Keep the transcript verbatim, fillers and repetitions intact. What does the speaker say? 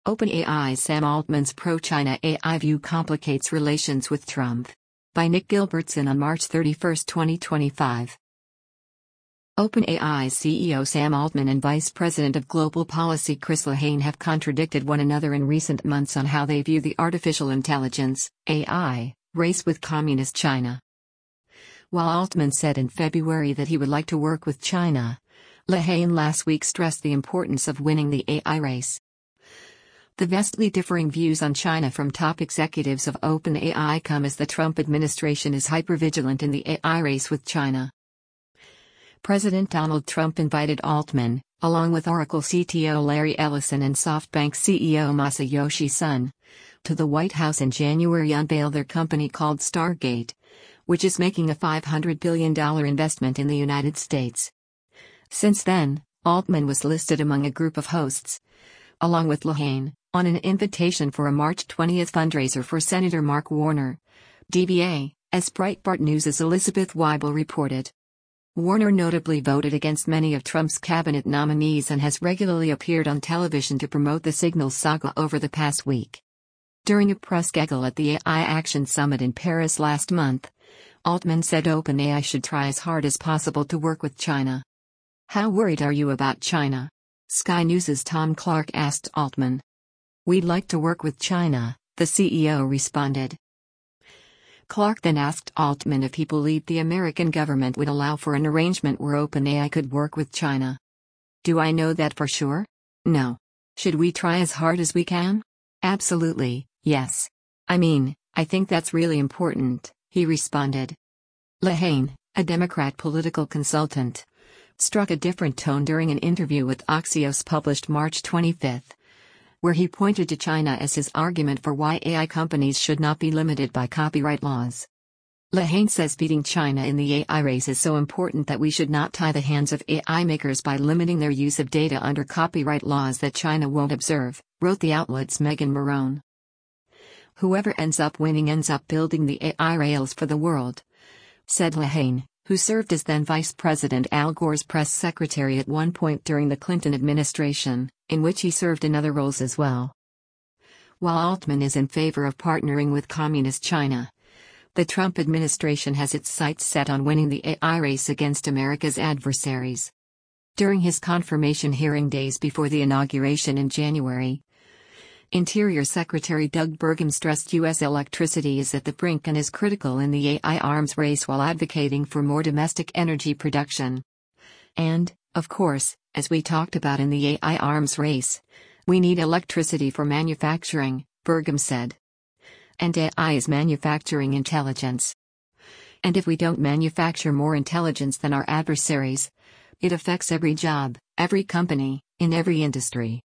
OpenAI's Sam Altman's pro-China A I view complicates relations with Trump. By Nick Gilbertson on March thirty-first, twenty twenty-five. OpenAI's C E O Sam Altman and Vice President of Global Policy Chris Lehane have contradicted one another in recent months on how they view the artificial intelligence A I race with Communist China. While Altman said in February that he would like to work with China, Lehane last week stressed the importance of winning the A I race. The vastly differing views on China from top executives of OpenAI come as the Trump administration is hypervigilant in the A I race with China. President Donald Trump invited Altman, along with Oracle C T O Larry Ellison and SoftBank C E O Masayoshi Son, to the White House in January to unveil their company called Stargate, which is making a five hundred billion dollars investment in the United States. Since then, Altman was listed among a group of hosts, along with Lehane, on an invitation for a March twentieth fundraiser for Senator Mark Warner, D B A, as Breitbart News' Elizabeth Weibel reported. Warner notably voted against many of Trump's cabinet nominees and has regularly appeared on television to promote the Signals saga over the past week. During a press gaggle at the A I Action Summit in Paris last month, Altman said OpenAI should try as hard as possible to work with China. "How worried are you about China?" Sky News' Tom Clark asked Altman. "We'd like to work with China," the C E O responded. Clark then asked Altman if he believed the American government would allow for an arrangement where OpenAI could work with China. "Do I know that for sure? No. Should we try as hard as we can? Absolutely, yes. I mean, I think that's really important," he responded. Lehane, a Democrat political consultant, struck a different tone during an interview with Axios published March twenty-fifth, where he pointed to China as his argument for why A I companies should not be limited by copyright laws. Lehane says beating China in the A I race is so important that we should not tie the hands of A I makers by limiting their use of data under copyright laws that China won't observe, wrote the outlet's Megan Marone. "Whoever ends up winning ends up building the A I rails for the world," said Lehane, who served as then Vice President Al Gore's press secretary at one point during the Clinton administration, in which he served in other roles as well. While Altman is in favor of partnering with Communist China, the Trump administration has its sights set on winning the A I race against America's adversaries. During his confirmation hearing days before the inauguration in January, Interior Secretary Doug Burgum stressed U S electricity is at the brink and is critical in the A I arms race while advocating for more domestic energy production. "And, of course, as we talked about in the A I arms race, we need electricity for manufacturing," Burgum said. "And A I is manufacturing intelligence. And if we don't manufacture more intelligence than our adversaries, it affects every job, every company, in every industry."